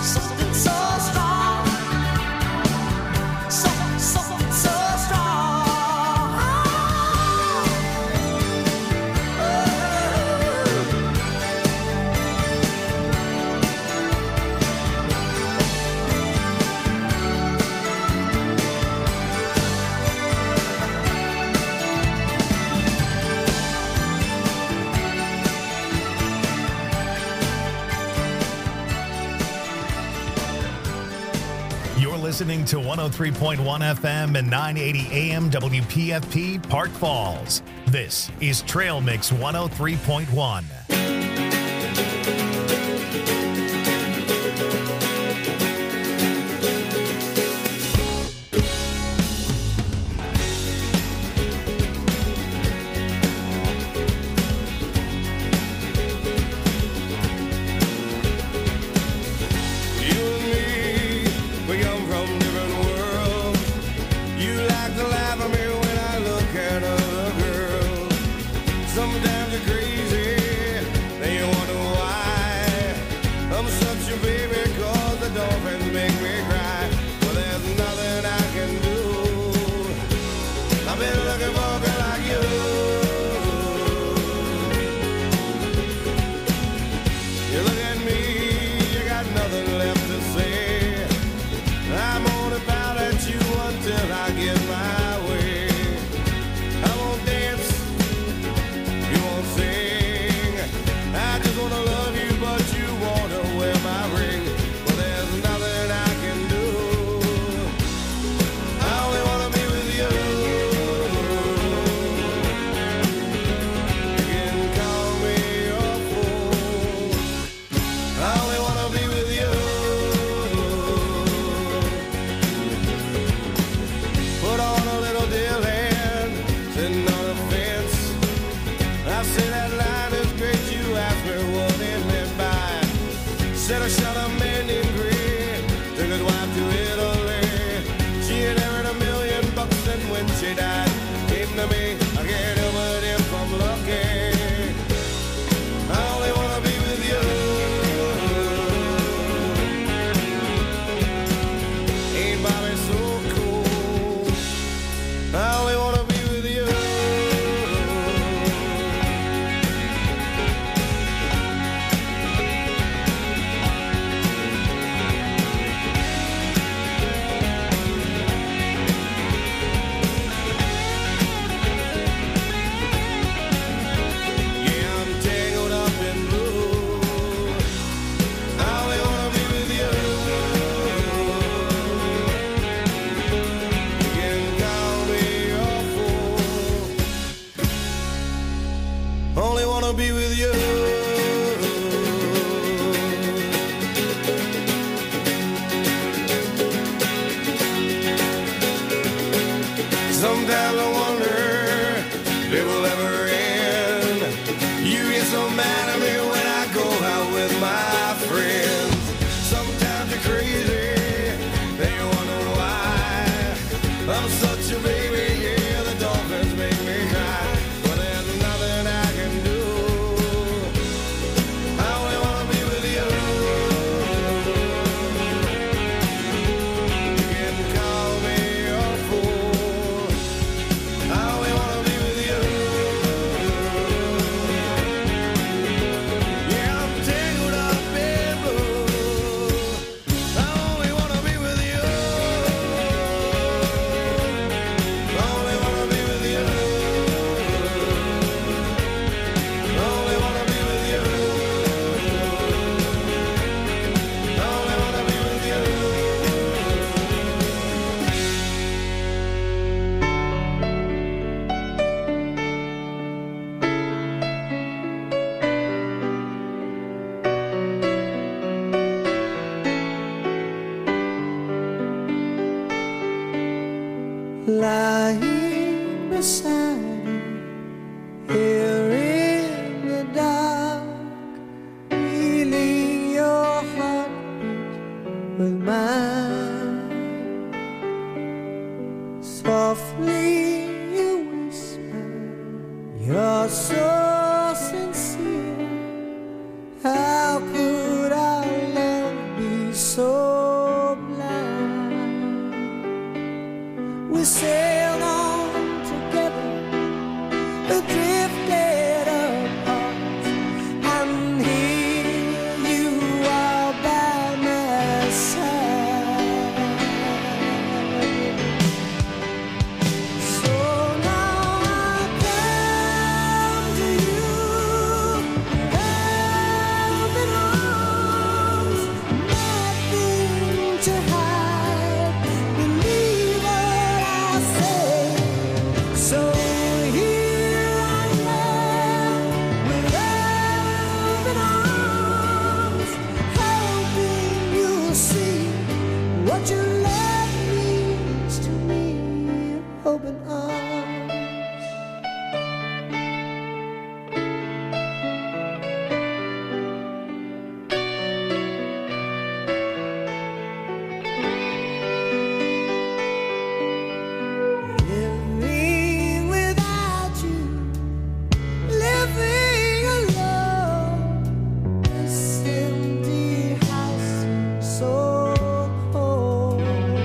something so strong, something so strong. You're listening to 103.1 FM and 980 AM WPFP Park Falls. This is Trail Mix 103.1. Lying beside you here in the dark, feeling your heartbeat with mine. Softly you whisper, you're so sincere. How could our love be so you'll see what your love means to me. Open arms. Living without you, living alone, this empty house so cold.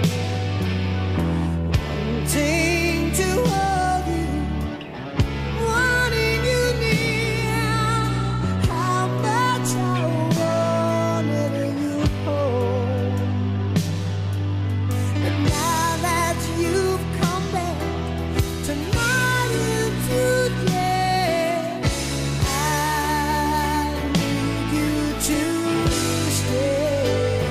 Wanting to hold you, wanting you near. How much I wanted you home. And now that you've come back tonight into day, I need you to stay.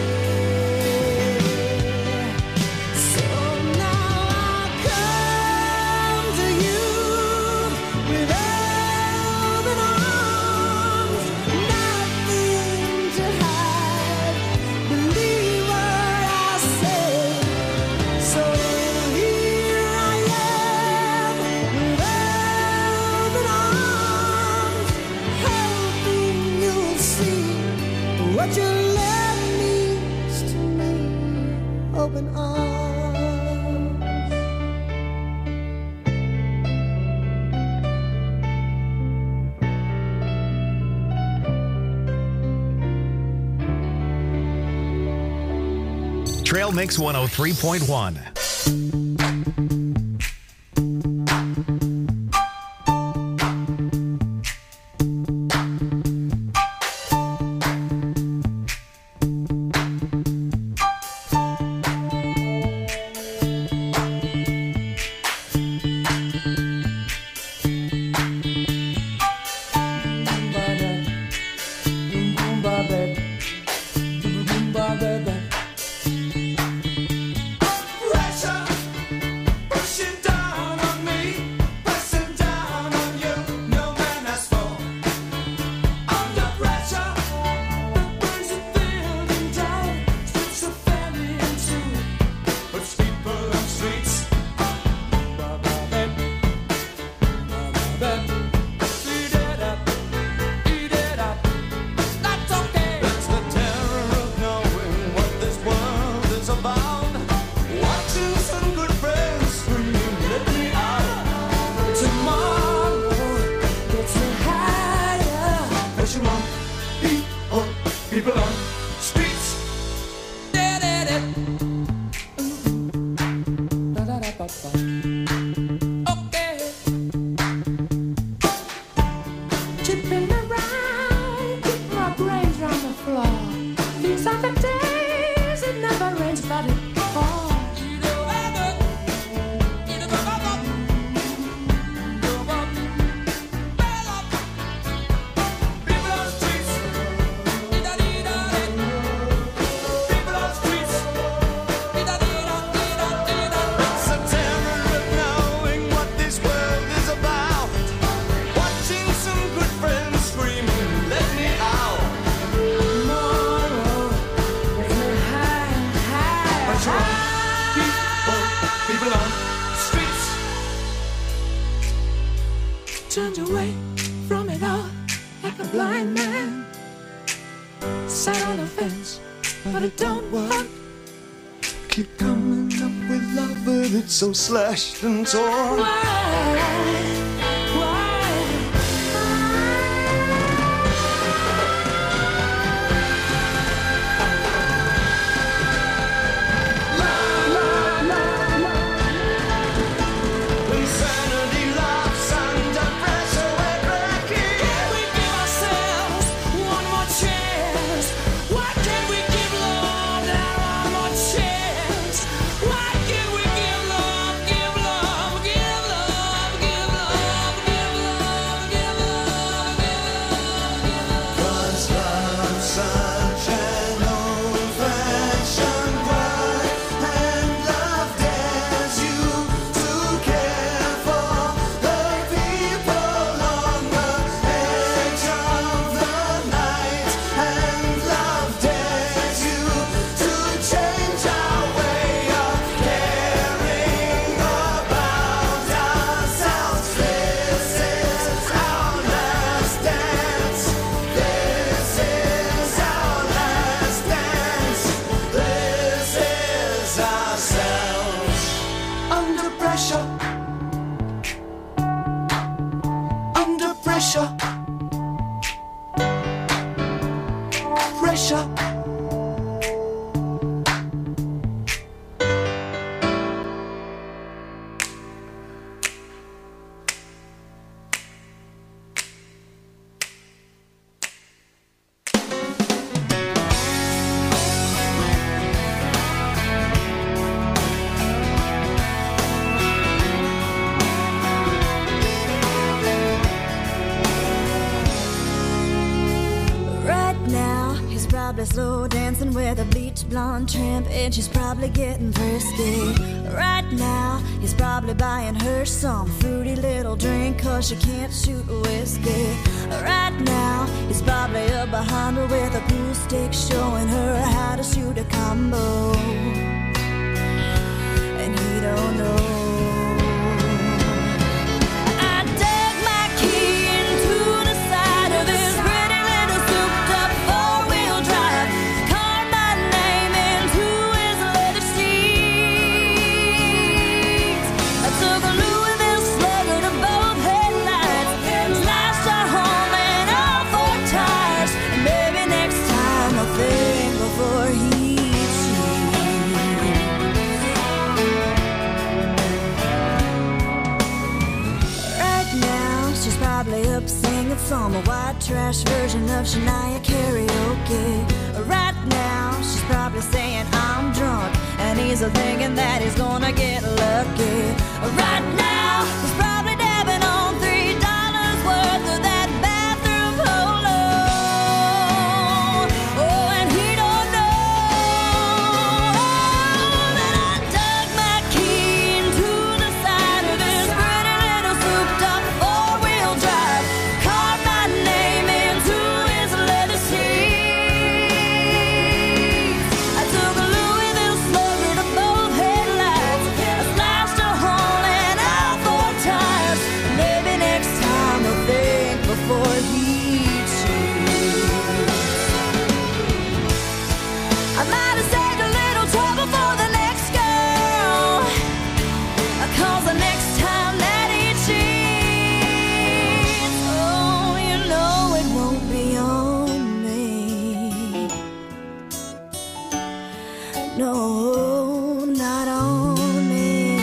So now I come to you with open arms, nothing to hide. Believe what I say. So here I am with open arms, hoping you'll see what your love means to me. Open arms. Trail Mix 103.1. Pressure pushing down on me, pressing down on you. No man has fallen under pressure. The burns are building down, streets are falling into. Puts people on streets. Eat it up, eat it up. That's okay. That's the terror of knowing what this world is about. Watching some good friends scream, let me out. Tomorrow gets me higher. Pressure on people on streets. Okay. Chipping around, keep my brains on the floor. These are the days it never rains, but it falls. People on streets. People on streets. It's a terror of knowing what this world is about. Watching some good friends screaming, let me out. Tomorrow gets me higher. Pressure on people on streets. Turned away from it all like a blind man. Sat on the fence, but it don't work. Keep coming up with love, but it's so slashed and torn. Why? Insanity laughs under pressure, we're breaking. Can we give ourselves one more chance? Why can't we give love that one more chance? Why can't we give love, give love, give love, give with a bleach blonde tramp, and she's probably getting thirsty. Right now, he's probably buying her some fruity little drink, 'cause she can't shoot whiskey. Right now, he's probably up behind her with a pool stick, showing her how to shoot a combo. And he don't know. Some white trash version of Shania karaoke. Right now, she's probably saying I'm drunk, and he's thinking that he's gonna get lucky. Right now, he's probably dabbing on $3 worth of that bathroom polo. Oh, and he don't know that I dug my key into the side of his pretty little souped-up four-wheel drive. No, not on me.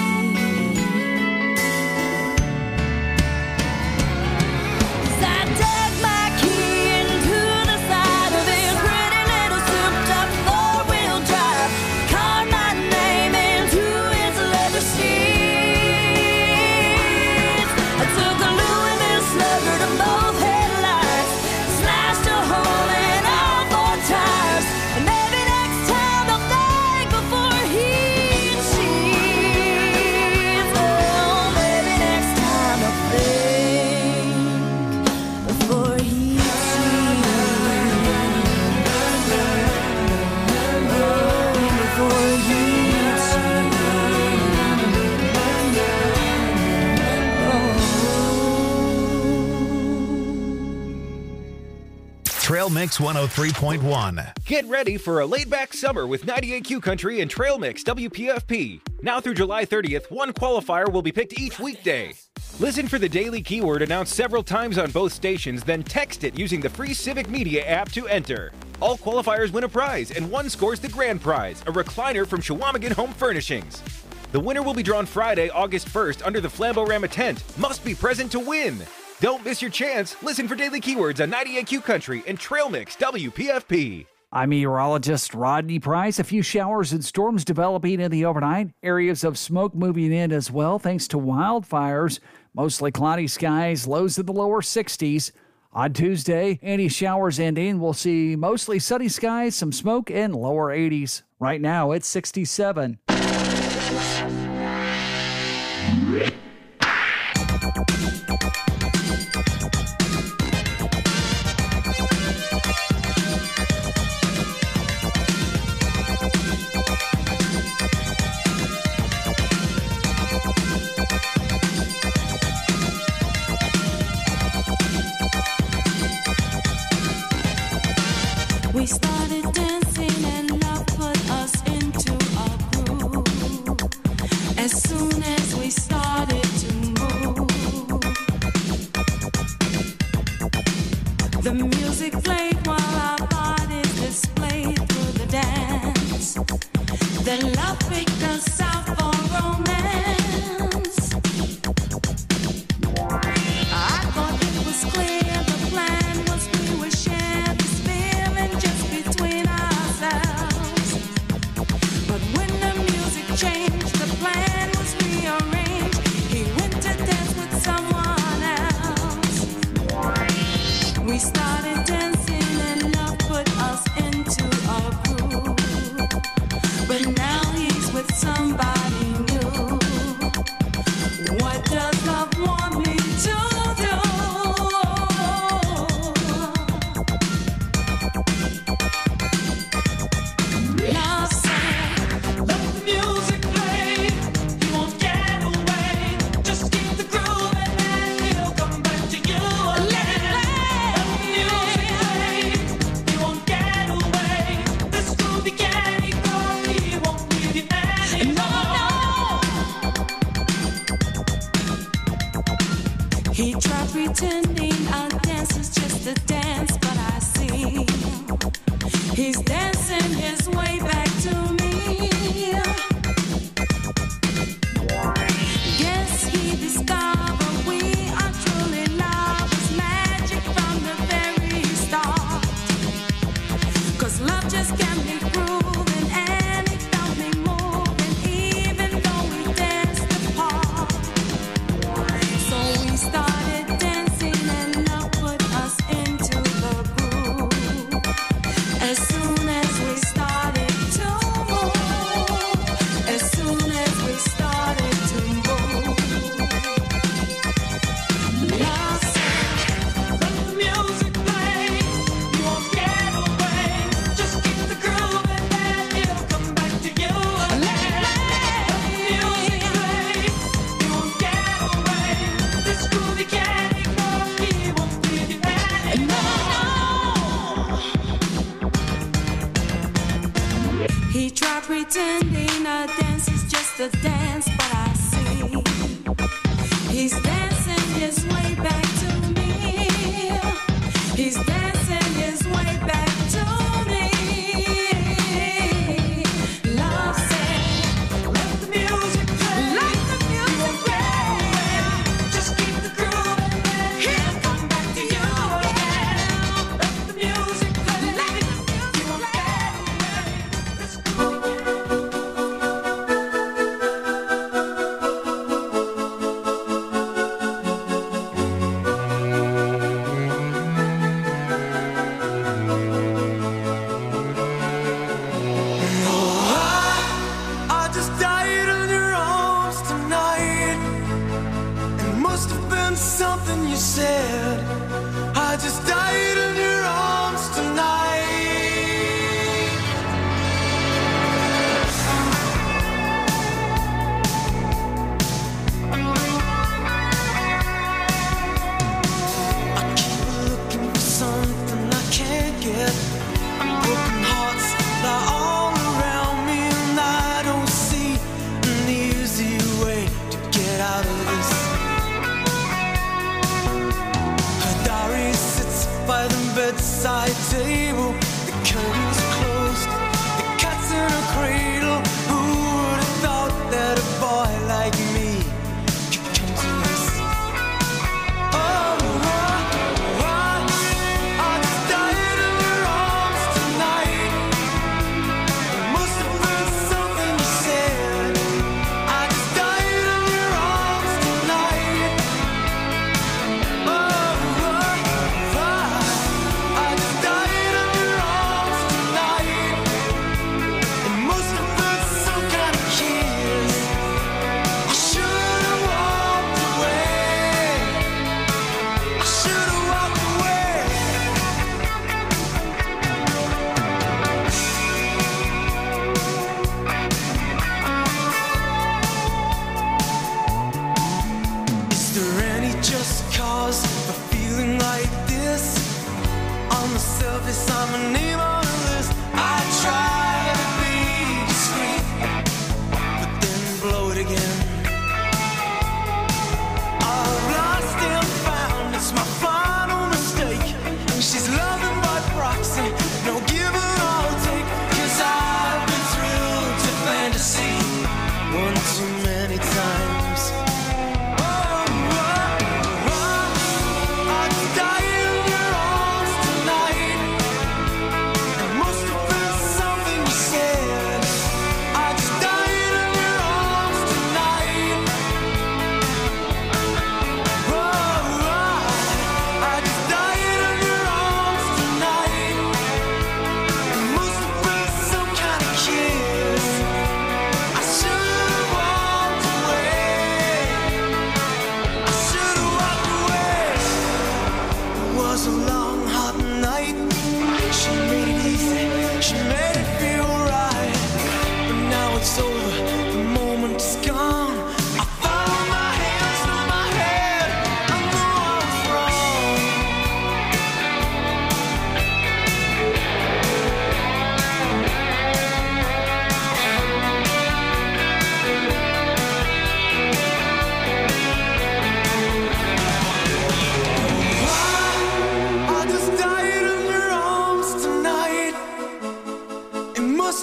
'Cause I dug my key into the side of his pretty little souped-up four-wheel drive, carved my name into his leather seats. I took a Louisville slugger to both headlights, slashed a hole in all four tires, and maybe next time I'll think before he cheats. Oh, maybe next time I'll think before he cheats. Oh, before he Trail Mix 103.1. Get ready for a laid-back summer with 98Q Country and Trail Mix WPFP. Now through July 30th, one qualifier will be picked each weekday. Listen for the daily keyword announced several times on both stations, then text it using the free Civic Media app to enter. All qualifiers win a prize, and one scores the grand prize, a recliner from Chequamegon Home Furnishings. The winner will be drawn Friday, August 1st under the Flamborama tent. Must be present to win. Don't miss your chance. Listen for daily keywords on 98Q Country and Trail Mix WPFP. I'm meteorologist Rodney Price. A few showers and storms developing in the overnight. Areas of smoke moving in as well thanks to wildfires. Mostly cloudy skies, lows in the lower 60s. On Tuesday, any showers ending, we'll see mostly sunny skies, some smoke, and lower 80s. Right now, it's 67. We started dancing and love put us into a groove. pretending a dance is just a dance, but I see he's dancing his way back to me. Yes, he discovered we are truly lovers, magic from the very start. 'Cause love just can't be proven, and it don't be moving, even though we danced apart. So we started dancing, and love put us into the groove. As soon as we started to move, as soon as we started to move, love said, let the music play. You won't get away. Just keep the groove and then it'll come back to you again. Let the music play. You won't get away. This groove you can't ignore. He won't leave you anymore. He tried pretending a dance is just a dance, but I see he's dancing his way back to me. He's dancing his way back to me. Love said, let the music play. Let the music play. Just keep the groove and then he'll come back to you again. Let the music play. Let the music play. This I just died in your arms tonight. It must have been something you said. I just died in your arms tonight. I keep looking for something I can't get. Broken hearts lie all around me, and I don't see an easy way to get out of this.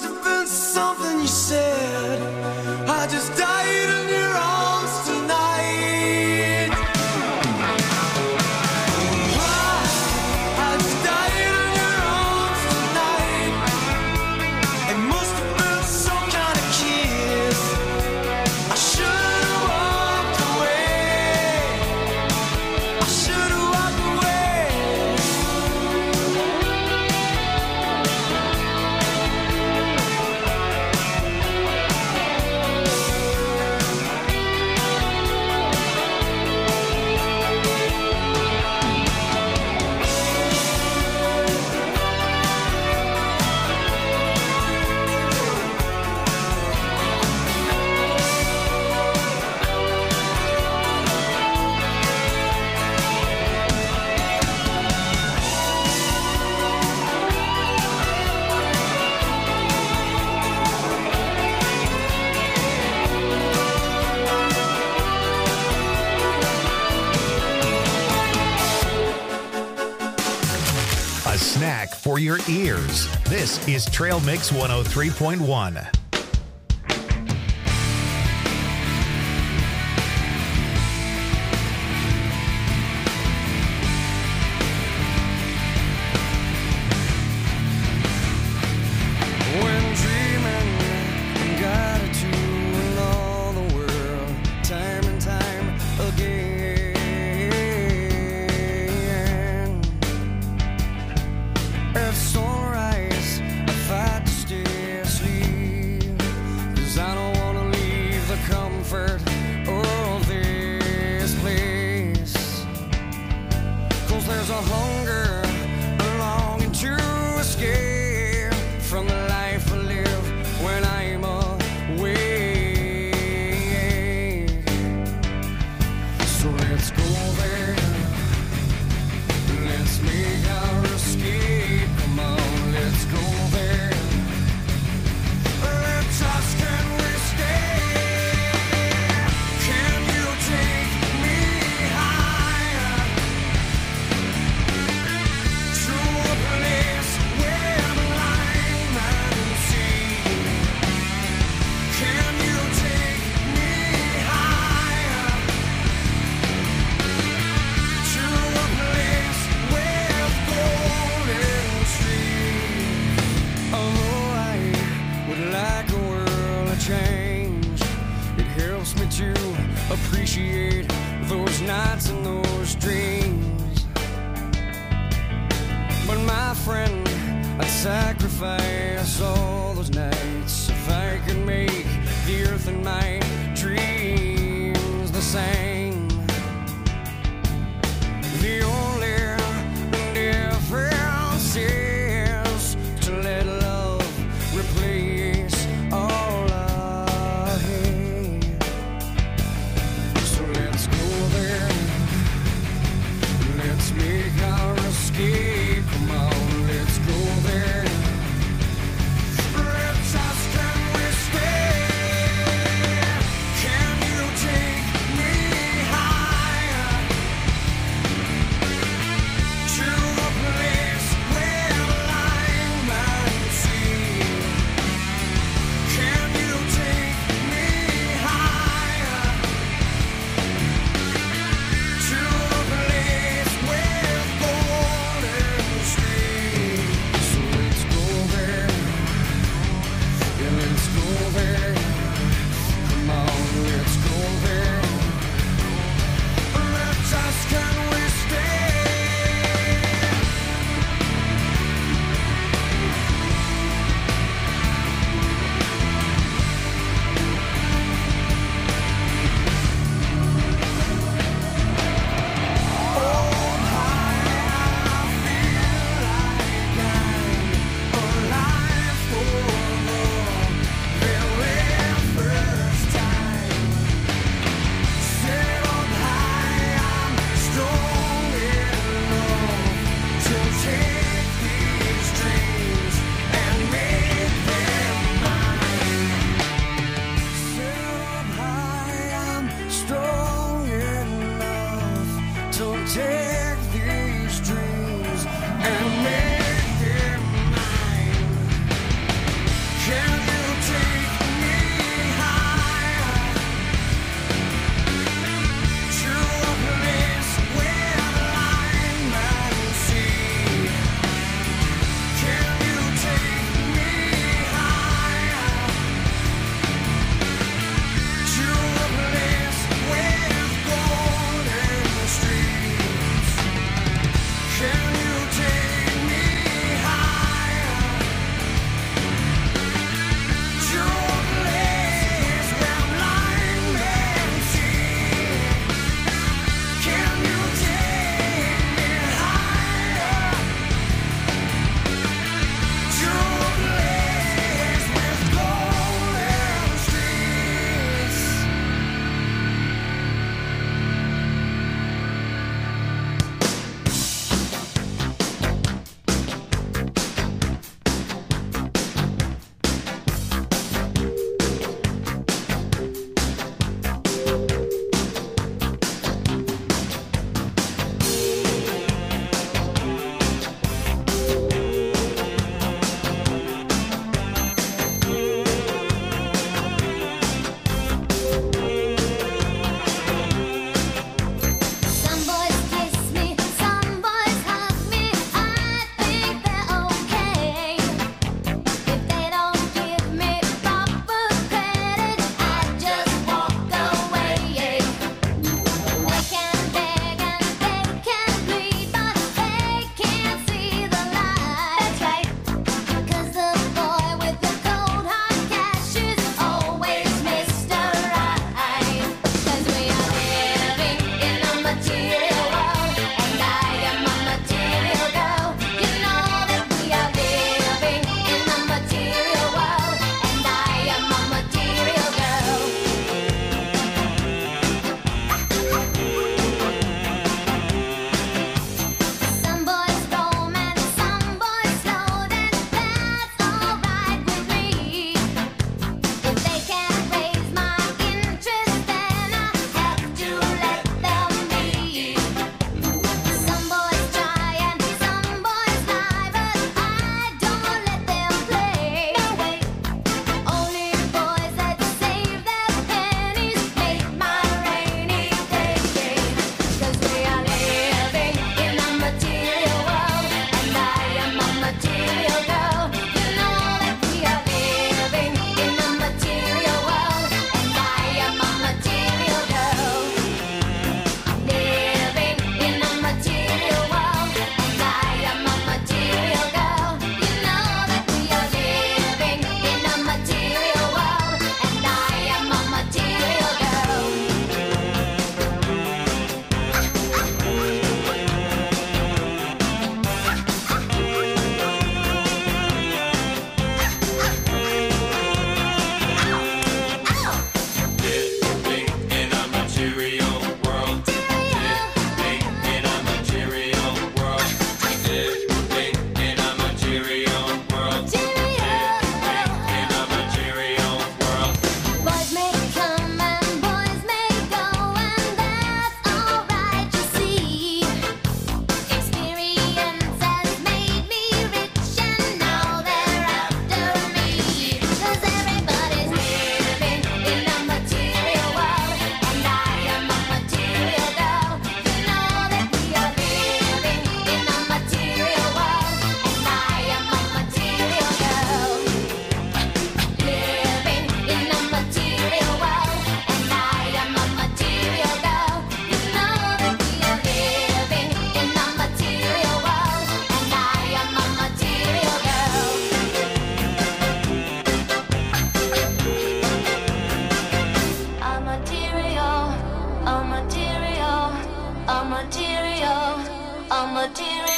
have been something you said. I just died in your arms tonight. I just died in your arms tonight. It must have been some kind of kiss. I should have walked away. I should have walked away. A snack for your ears. This is Trail Mix 103.1. When dreaming, got it to in all the world, time and time again. At sunrise, I fight to stay asleep.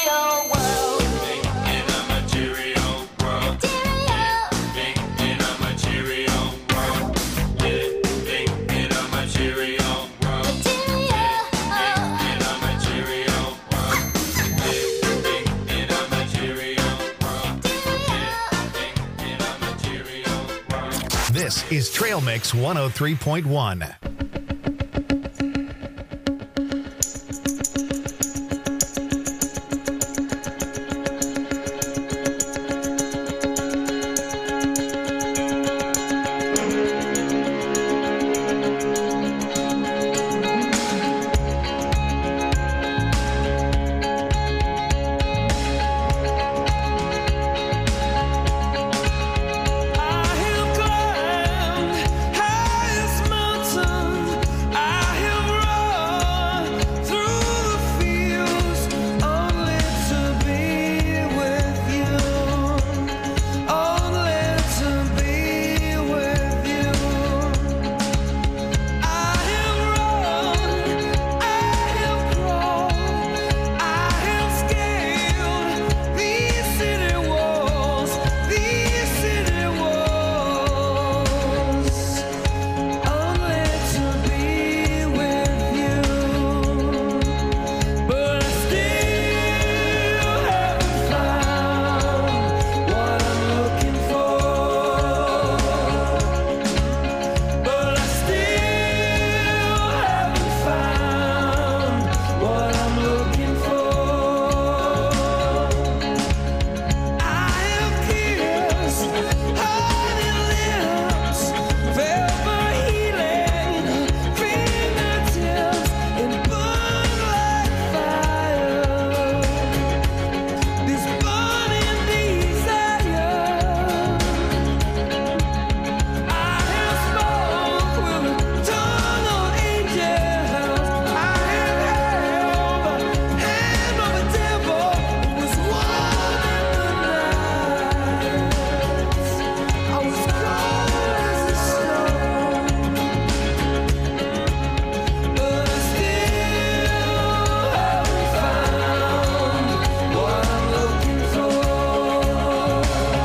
material world. In a material world. Living in a material world. Living in a material world. Living in a material world. Living in a material world. Living in a material world. This is Trail Mix 103.1. I have climbed highest mountain. I have run through the fields only to be with you. Only to be with you. I have run, I have crawled, I have scaled these city walls, these city walls, only to be with you. But I still haven't found what I'm looking for. But I still haven't found what I'm looking for. I have kissed honey lips, velvet healing fingertips, and burn like fire. This burning desire. I have spoke with eternal angels. I have held the hand of a devil who was warm in the night. I was cold as a stone, but I still haven't found what I'm looking for.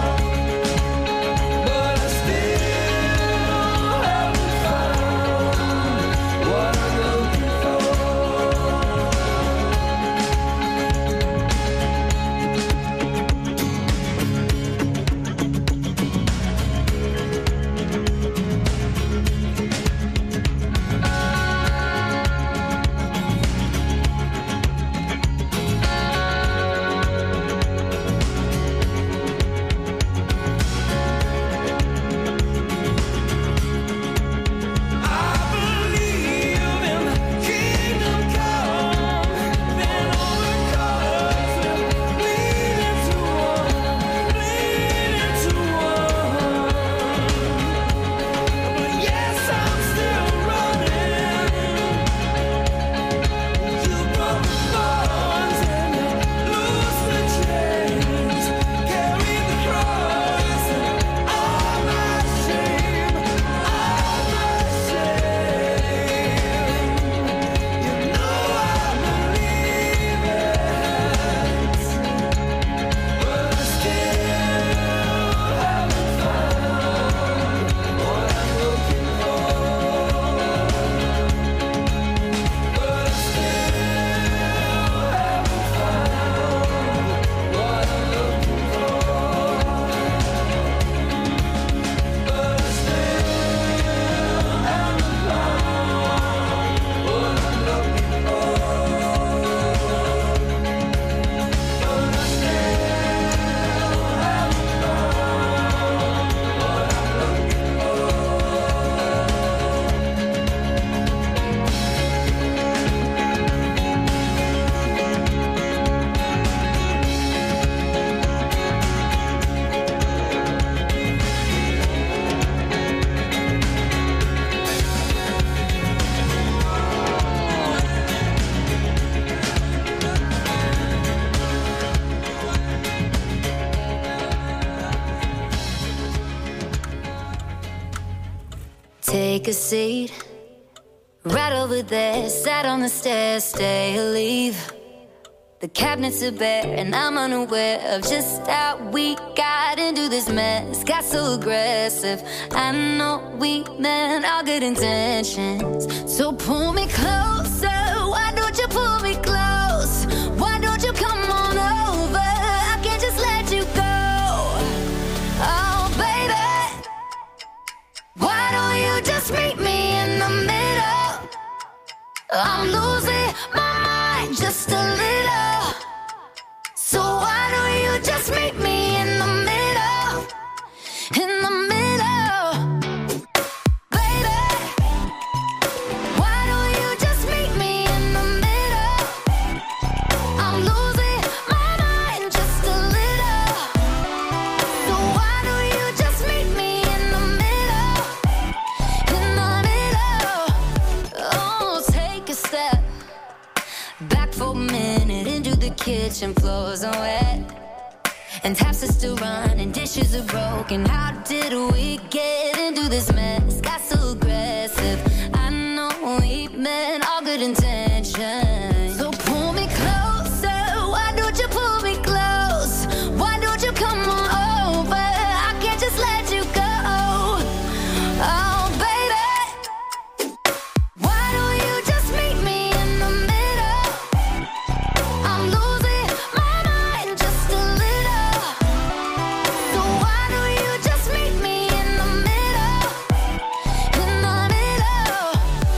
But I still haven't found what I'm looking for. I believe in the kingdom come, then all the colors will bleed into one. But yes, I'm still running. You broke the bonds and you loose the chains, carry the cross and all my shame, all my shame. You know I believe it, but I still haven't found what I'm looking for. But I still haven't found what I'm looking for. But I still haven't found what I'm looking for. But I Take a seat right over there. Sat on the stairs, stay or leave. The cabinets are bare and I'm unaware of just how we got into this mess. Got so aggressive. I know we meant all good intentions. So pull me closer. Why don't you pull me close? Why don't you come on over? I can't just let you go. Oh, baby. Why don't you just meet me in the middle? I'm losing my mind just a little. So why don't you just meet me in the middle? In the middle. Baby, why don't you just meet me in the middle? I'm losing my mind just a little. So why don't you just meet me in the middle? In the middle. Oh, take a step back for a minute into the kitchen, floors are wet, and taps are still running, dishes are broken. How did we get into this mess? Got so aggressive. I know we meant all good intentions. So pull me closer. Why don't you pull me close? Why don't you come on over? I can't just let you go. Oh, baby. Why don't you just meet me in the middle? I'm losing my mind just a little. So why don't you just meet me in the middle? In the middle.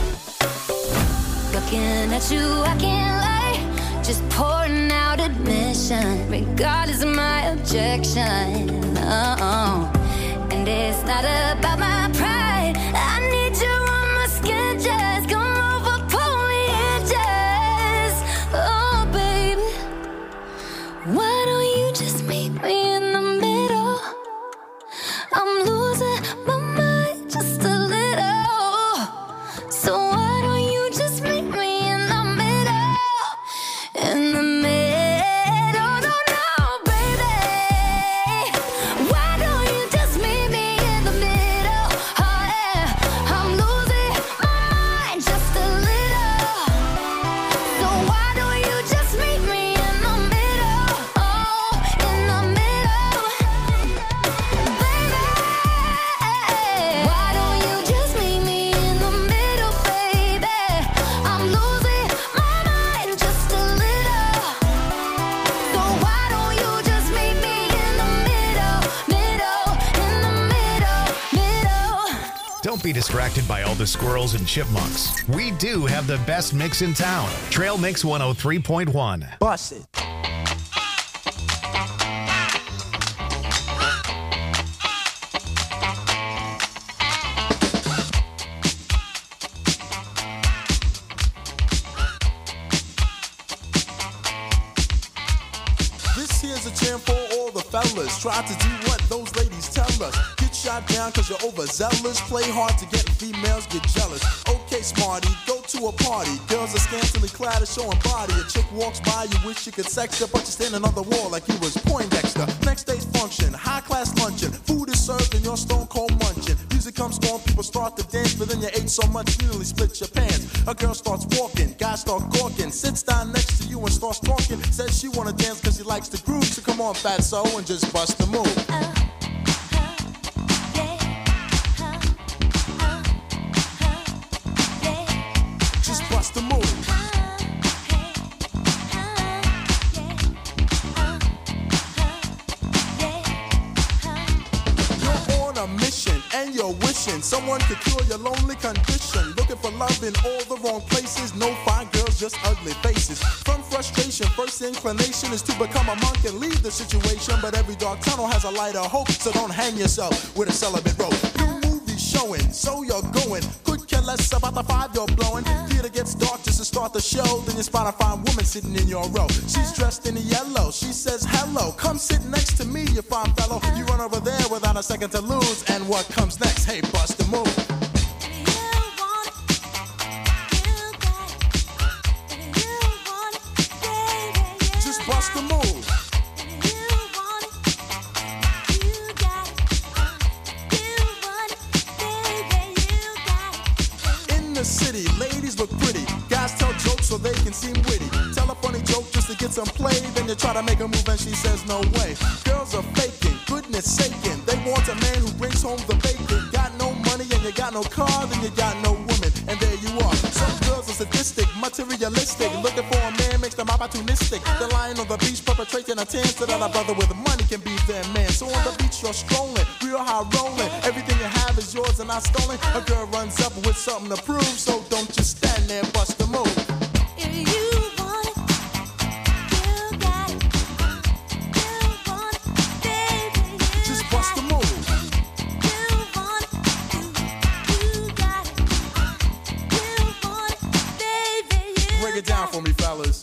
Looking at you, I can't lie. Just pouring out admission, regardless of my objection. Oh, and it's not about my pride. I need you on my skin, just come over, pull me in, just. Oh, baby, why don't you just meet me in the middle? I'm losing my mind just a little. So why don't you just meet me in the middle? In the middle, no, baby. Why don't you just meet me in the middle? Oh, yeah. I'm losing my mind just a little. So why don't you just meet me in the middle? Oh, in the middle. Baby, why don't you just meet me in the middle, baby? I'm losing my mind just a little. So why don't you just meet me in the middle, in the middle. Don't be distracted by all the squirrels and chipmunks. We do have the best mix in town. Trail Mix 103.1. Bust it. This here's a jam for all the fellas. Try to do what those ladies tell us. Get shot down cause you're overzealous. Play hard to get and females get jealous. Okay, smarty, go to a party. Girls are scantily clad and showing body. A chick walks by, you wish you could sex her, but you're standing on the wall like you was Poindexter. Next day's function, high class luncheon. Food is served and you're stone cold munching. Music comes on, people start to dance, but then you ate so much you nearly split your pants. A girl starts walking, guys start gawking, sits down next to you and starts talking. Says she wanna dance cause she likes the groove. So come on, fatso, and just bust the move. Just bust the move. You're on a mission and you're wishing someone could cure your lonely condition. Looking for love in all the wrong places. No fine girls, just ugly faces. From frustration, first inclination is to become a monk and leave the situation. But every dark tunnel has a light of hope, so don't hang yourself with a celibate rope. New movies showing, so you're going. Could care less about the five you're blowing. Theater gets dark just to start the show. Then you spot a fine woman sitting in your row. She's dressed in yellow. She says hello. Come sit next to me, you fine fellow. You run over there without a second to lose. And what comes next? Hey, bust the move. Just bust the move. In the city, ladies look pretty. Guys tell jokes so they can seem witty. Tell a funny joke just to get some some play, then you try to make a move and she says no way. Girls are faking, goodness saking. They want a man who brings home the bacon. Got no money and you got no car, then you got no woman, and there you are. Some girls are sadistic, materialistic, looking for a man makes them opportunistic. They're lying on the beach perpetrating a tan so that a brother with money can be their man. So on the beach you're strolling, real high rolling. Everything you have is yours and not stolen. A girl runs up with something to prove, so don't just stand there, bust the move. If you want it, you got it. You want it, baby, you Just bust the move. You want it, you got it. You want it, baby, you Break it down for me, fellas.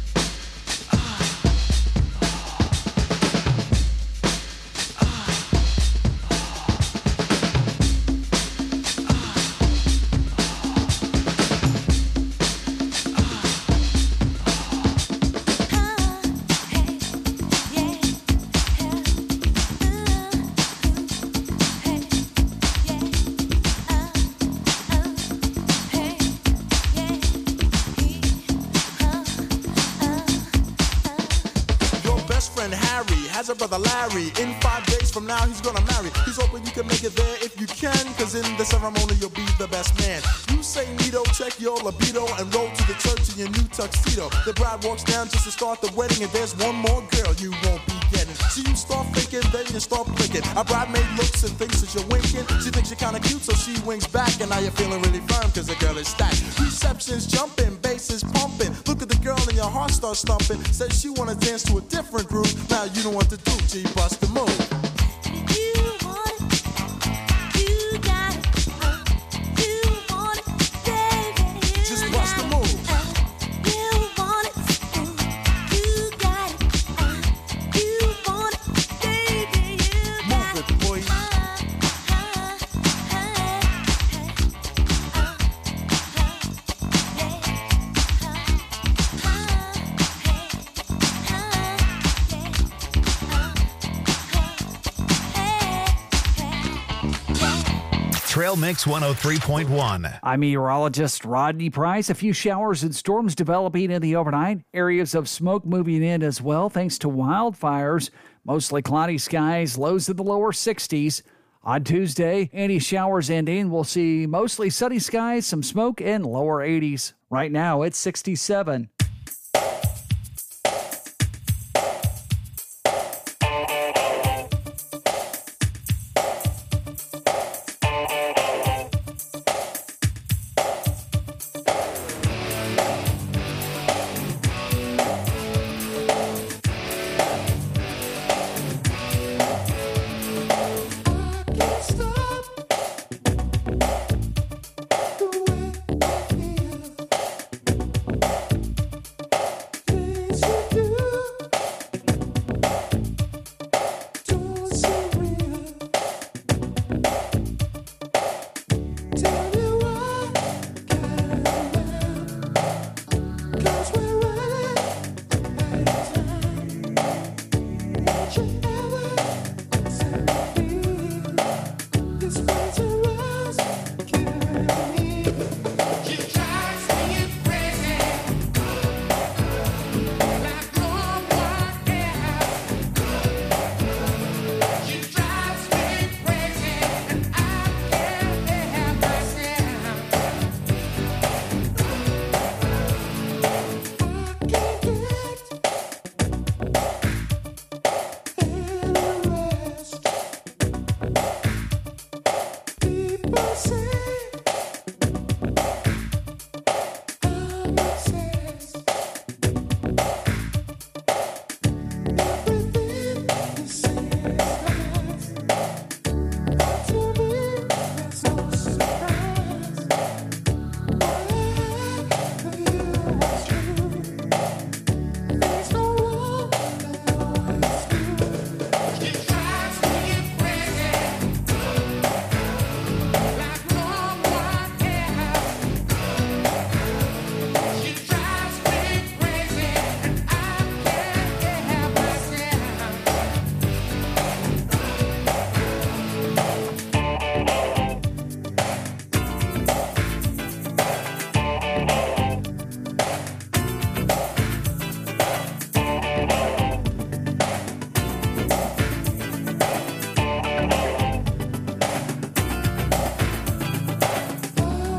Has a brother Larry. In 5 days from now he's gonna marry. He's hoping you can make it there if you can, cause in the ceremony you'll be the best man. You say neato, check your libido, and roll to the church in your new tuxedo. The bride walks down just to start the wedding, and there's one more girl you won't be getting. So you start thinking, then you start blinking. A bridemaid looks and thinks that you're winking. She thinks you're kinda cute, so she winks back, and now you're feeling really firm cause the girl is stacked. Reception's jumping, bass is pumping. Look at the girl and your heart starts thumping. Says she wanna dance to a different groove. Now you know what to do, G, bust the move. You want it, you got it. You want it, baby, you Just got bust the it. move. You want it, you got it. You want it, baby, you got Move it, boy. Trail Mix 103.1. I'm meteorologist Rodney Price. A few showers and storms developing in the overnight. Areas of smoke moving in as well, thanks to wildfires. Mostly cloudy skies, lows in the lower 60s. On Tuesday, any showers ending, we'll see mostly sunny skies, some smoke, and lower 80s. Right now, it's 67.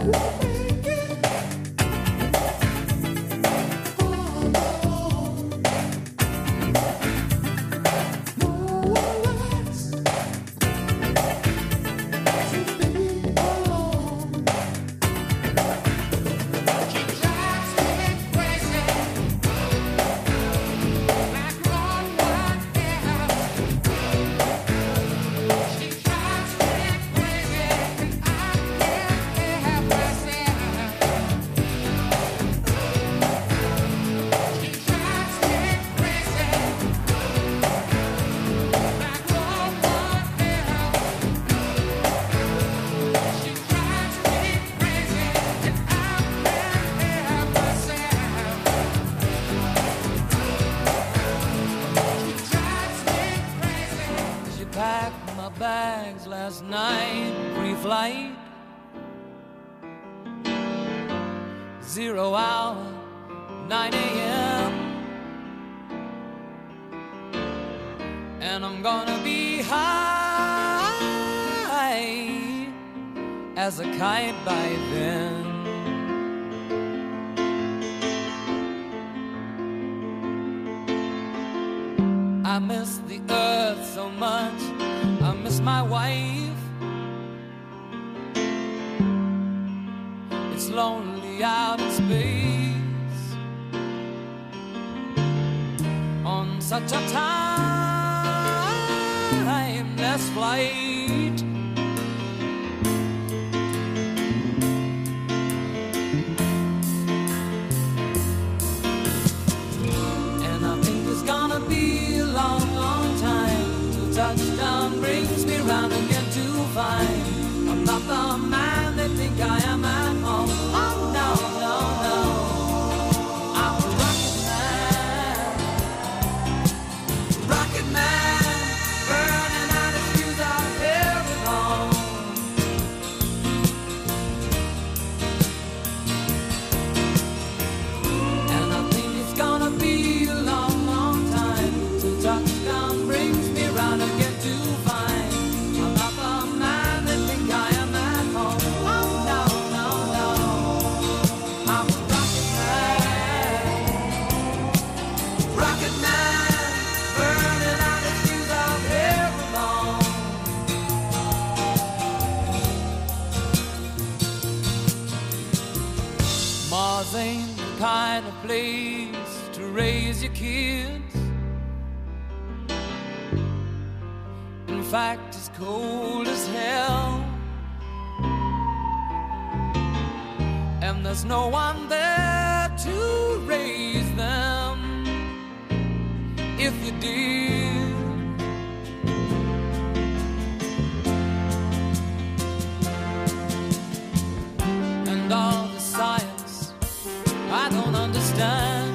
Last night, pre-flight, 0 hour, 9 a.m. And I'm gonna be high as a kite by then. I miss the earth so much, I miss my wife. It's lonely out in space on such a timeless flight. And I think it's gonna be a long, long time till touchdown brings me round again to find I'm not the man they think I am at home. Oh no, no, no, I'm a rocket man, burning out his fuse out here alone. And I think it's gonna be a long, long time till touchdown brings me round again to find I'm not the man they think I am at home. Oh no, no, no, I'm a rocket man, burning out his fuse out here alone. Mars ain't the kind of place to raise your kids. In fact, it's cold as hell, and there's no one there to raise them if you did. And all the science I don't understand,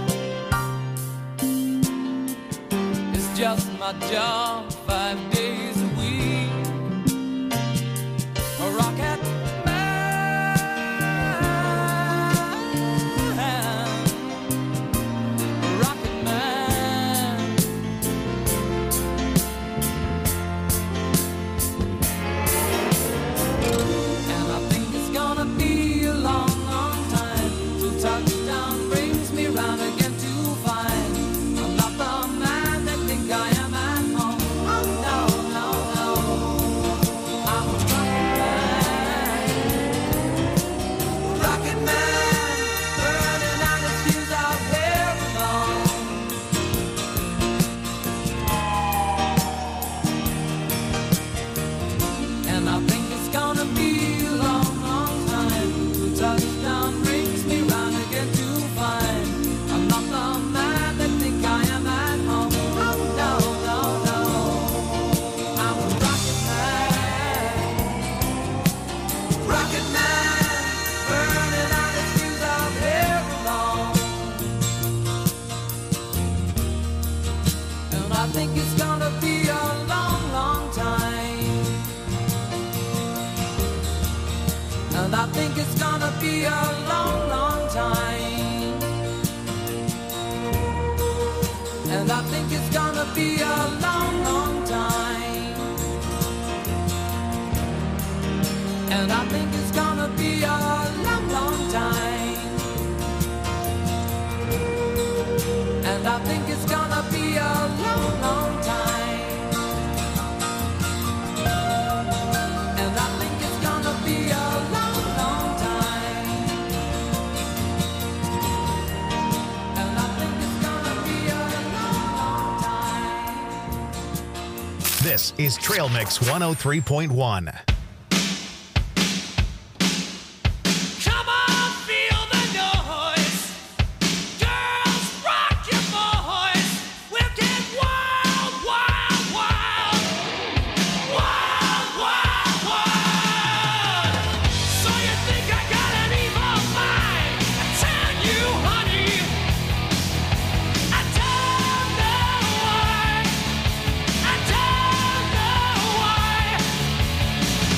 it's just my job 5 days a week. A rocket man, a rocket man. And I think it's gonna be a long, long time till touchdown brings me round again to find I'm not the man they think I am at home. Oh no, no, no, I'm a rocket man, burning out his fuse out here alone. And I think it's gonna be a long, long time till touchdown brings me round again to find I'm not the man they think I am at home. Oh no, no, no, I'm a rocket man, burning out his fuse out here alone. And I think it's gonna be a long, long time. And I think it's gonna be a long, long time. And I think it's gonna be a long, long time. And I think it's gonna be a long think it's gonna be a long, long time. And I think it's gonna be a long, long time. And I think it's gonna be a long, long time. This is Trail Mix 103.1. Come on, feel the noise. Girls, rock your voice. We'll get wild, wild, wild. Wild, wild, wild. So you think I got an evil mind? I tell you, honey, I don't know why. I don't know why.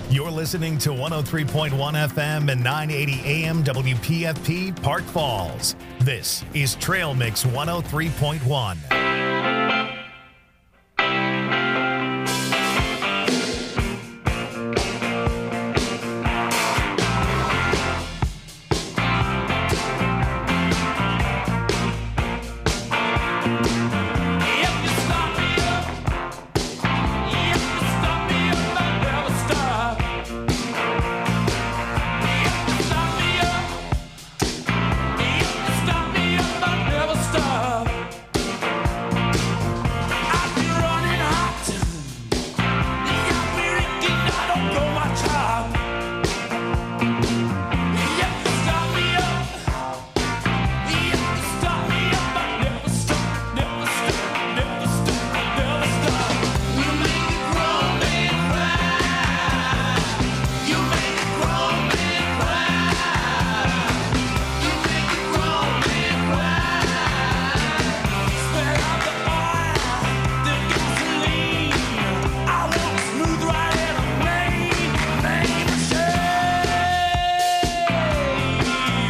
You're listening to 103.1 FM and 980 AM WPFP Park Falls. This is Trail Mix 103.1.